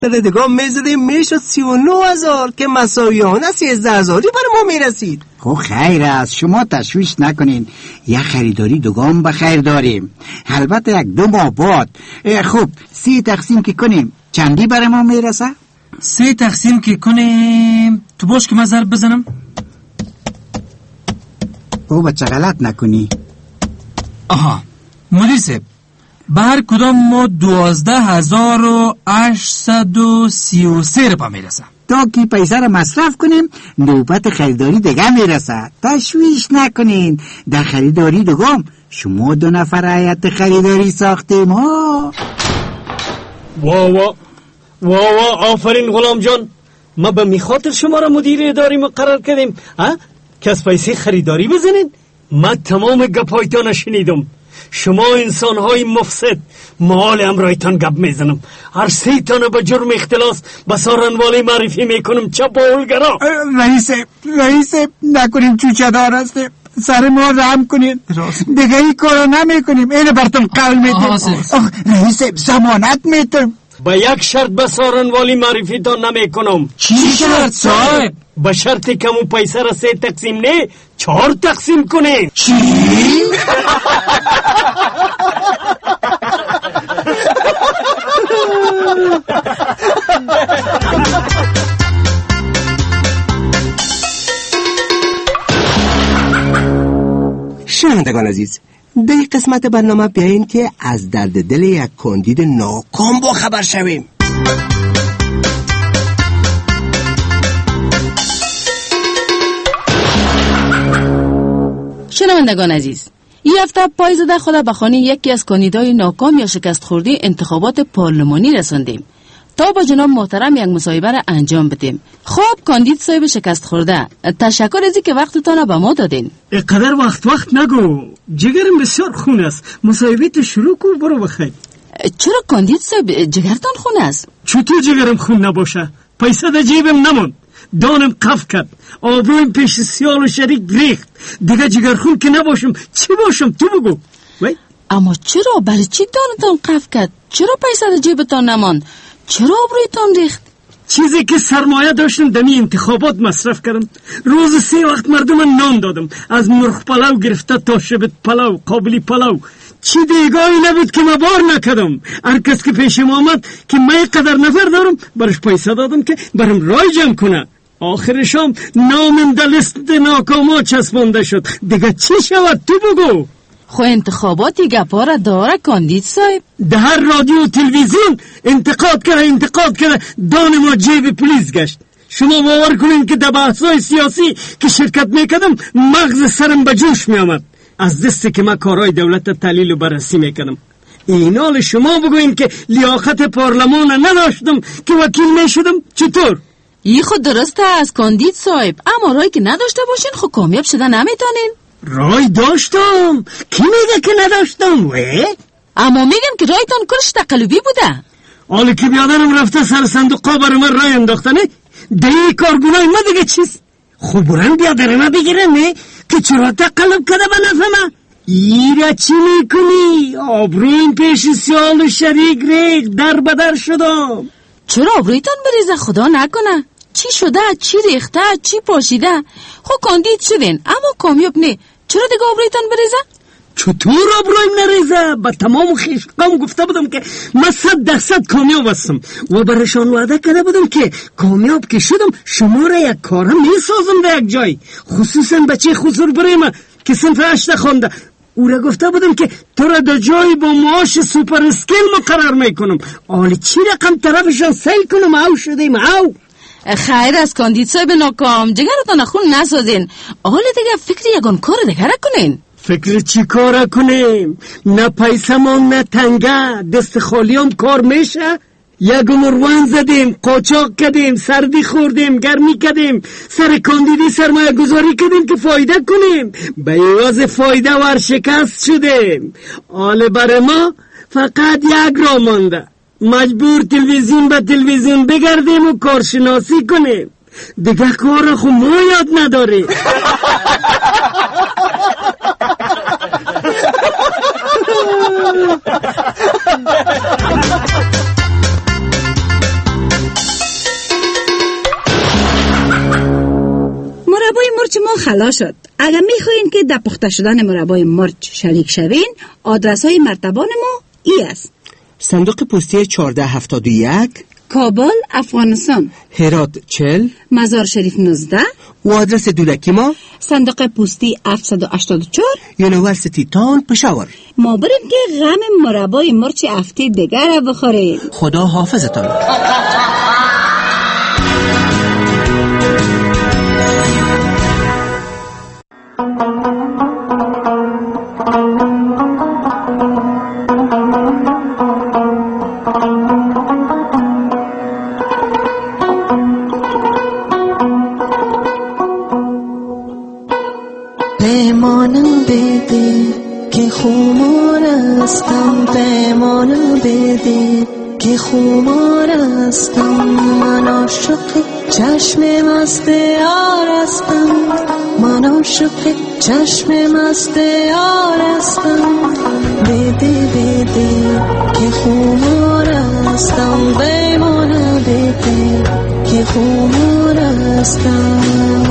دگاه میزدیم میشد 39,000 که مساویانه 13,000 برای ما میرسید. خب خیر است، شما تشویش نکنین، یک خریداری دوگام بخیر داریم، البته 1-2 ماه بعد. خب 3 تقسیم که کنیم چندی برای ما میرسه؟ 3 تقسیم که کنیم تو باش که من ضرب بزنم. او بچه غلط نکنی. آها مدیر صاحب، به هر کدام ما 12,833 رو میرسه. تا که پیسه رو مصرف کنیم نوبت خریداری دیگه میرسه. تشویش نکنین، در خریداری دوگام شما 2 نفر هیئت خریداری ساختیم ها. وا آفرین غلام جان، ما به میخاطر شما را مدیر اداری مقرر کردیم که از پیسه خریداری بزنین. من تمام گپایتان شنیدم. شما انسان‌های مفسد، مال امرایتان گپ میزنم. هر 3 تانه به جرم اختلاس به سارنوالی معرفی میکنم. چه باولگرا. رئیس نکنیم چوچه دار هستیم، سر ما رحم کنین، دیگه این کارو نمیکنیم. اینو براتون قول میدیم. رئیس ضمانت میتیم. با یک شرط به سارنوالی معرفی تان نمیکنم. چی شرط صاحب؟ به شرطی که مو پیسه را 3 تقسیم نه 4 تقسیم کنین. چی؟ شنوندگان عزیز، در این قسمت برنامه بیاییم که از درد دل یک کاندید ناکام با خبر شویم. شنوندگان عزیز، این هفته پایزده خدا بخوانی یکی از کاندیدای ناکام یا شکست خورده انتخابات پارلمانی رساندیم تا با جناب محترم یک مصاحبه را انجام بدیم. خب کاندید صاحب شکست خورده، تشکر از اینکه وقتتان به ما دادین. اینقدر وقت نگو، جگرم بسیار خون است. مصاحبه تو شروع کن، برو بخیر. چرا کاندید صاحب جگرتان خون است؟ چطور جگرم خون نباشه؟ پیسه در جیبم نموند، دانم قف کرد، آبرویم پیش سیال و شریک ریخت. دیگه جگرخون که نباشم چی باشم؟ تو بگو. اما چرا؟ برای چی دانتان قف کرد؟ چرا پیسه در جیبتان نماند؟ چرا آبرویتان ریخت؟ چیزی که سرمایه داشتم دمی انتخابات مصرف کردم. روز 3 وقت مردم نان دادم، از مرغ پلو گرفته تا شبت پلو، قابلی پلو. چی دیگایی نبود که من بار نکردم. هر کس که پیشم آمد که من قدر نفر دارم برش پیسه دادم که برم رای جمع کنه. آخرشام نامم در لیست ناکاما چسبانده شد. دیگه چی شود؟ تو بگو. خو انتخاباتی گپا را داره کاندید صاحب. ده هر رادیو و تلویزیون انتقاد کرده دان ما جیب پلیس گشت. شما باور کنین که در بحثای سیاسی که شرکت میکردم مغز سرم به جوش میامد از دستی که من کارهای دولت تحلیل و بررسی میکنم. اینال شما بگوین که لیاقت پارلمان نداشتم که وکیل میشدم. چطور؟ ای خود درسته از کاندید صاحب، اما رای که نداشته باشین خود کامیاب شده نمیتونین. رای داشتم؟ کی میگه که نداشتم؟ اما میگم که رایتان کلش تقلبی بوده. حالا که بیادرم رفته سر صندوقا برای من رای انداختنه، دیگه کارگونای ما دیگه چیست؟ خب برن بیادرم بگیرن که چرا تقلب کده به نفهمه؟ ایره چی میکنی؟ آبرویم پیش سیال و شریک ریخ، در بدر شدم. چرا آبرویتان بریزه؟ خدا نکنه. چی شده؟ چی ریخته؟ چی پاشیده؟ خب کاندید شدین اما کامیاب نه، چرا دیگه آبرویتان بریزه؟ چطور آبرویم نریزه؟ با تمام خیشقام گفته بودم که من 100% کامیاب هستم و برشان وعده کرده بودم که کامیاب که شدم شما را یک کارم میسازم در یک جای، خصوصا بچه خسور بریم که صنف 8 خونده. او را گفته بودم که تو را در جای با معاش سوپر اسکیل مقرر میکنم. حالا چی رقم طرفشان سیل کنم؟ او شدیم او. خیر از کاندید صاحب ناکام، جگرتان خون نسازین. حالا دیگه فکر یگان کار دیگه را کنین. فکر چی کار کنیم؟ نه پیسمون نه تنگه، دست خالیام کار میشه؟ یک مروان زدیم، قاچاق کردیم، سردی خوردیم، گرمی کردیم، سر کاندیدی سرمایه گذاری کردیم که فایده کنیم. به عوض فایده ورشکست شدیم. حالا برای ما فقط یک راه مانده، مجبور تلویزیون به تلویزیون بگردیم و کارشناسی کنیم. دیگه کار خود ما یاد نداری. مرچ ما خلاص شد. اگر میخواین که در پخته شدن مربای مرچ شریک شوین، آدرس های مرتبان ما ای است: صندوق پستی 1471، کابل، افغانستان. هرات 40، مزار شریف 19 و آدرس دولکی ما صندوق پستی 784، یونیورسیتی تاون، پشاور. ما بریم که غم مربای مرچ هفته دیگر را بخوریم. خدا حافظتان. پیمانم بده که خمار هستم، پیمانم بده که خمار هستم، من عاشق چشم مست یار هستم، من عاشق چشم مست یار هستم. بده بده که خمار هستم، پیمانم بده که خمار هستم.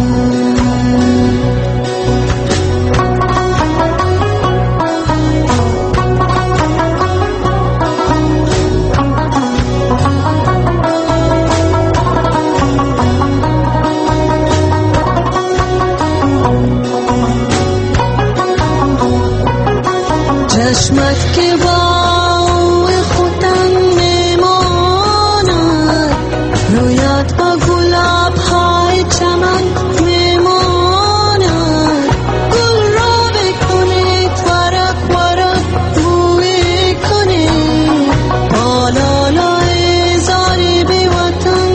چشمت که با خودم میماند، رویت با گلاب های چمن میماند، گل را بکنید ورق ورق بوی کنید، بالالای زاری بی وطن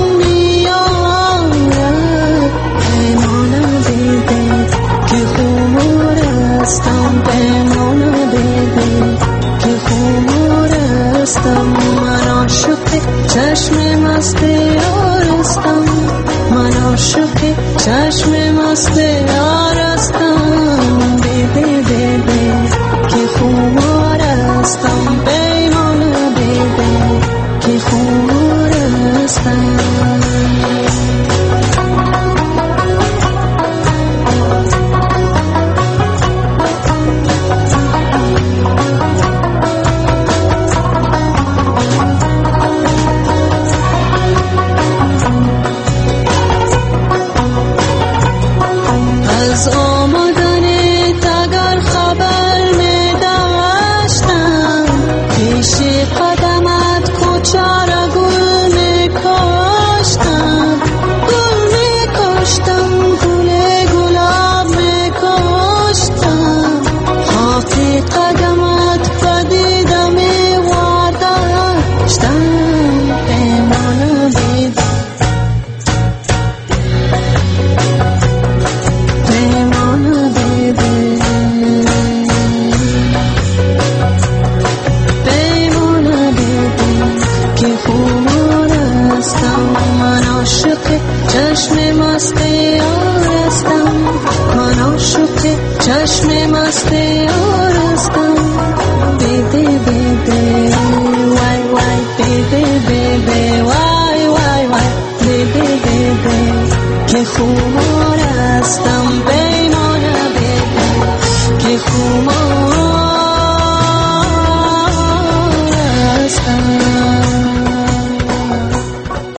میآید. پیمانم بده که خمار هستم، پیمانم که خمار هستم، من عاشق چشم مست یار هستم، من عاشق چشم مست یار هستم. بده بده که خمار هستم، پیمان بده که خمار هستم. چشم مست یار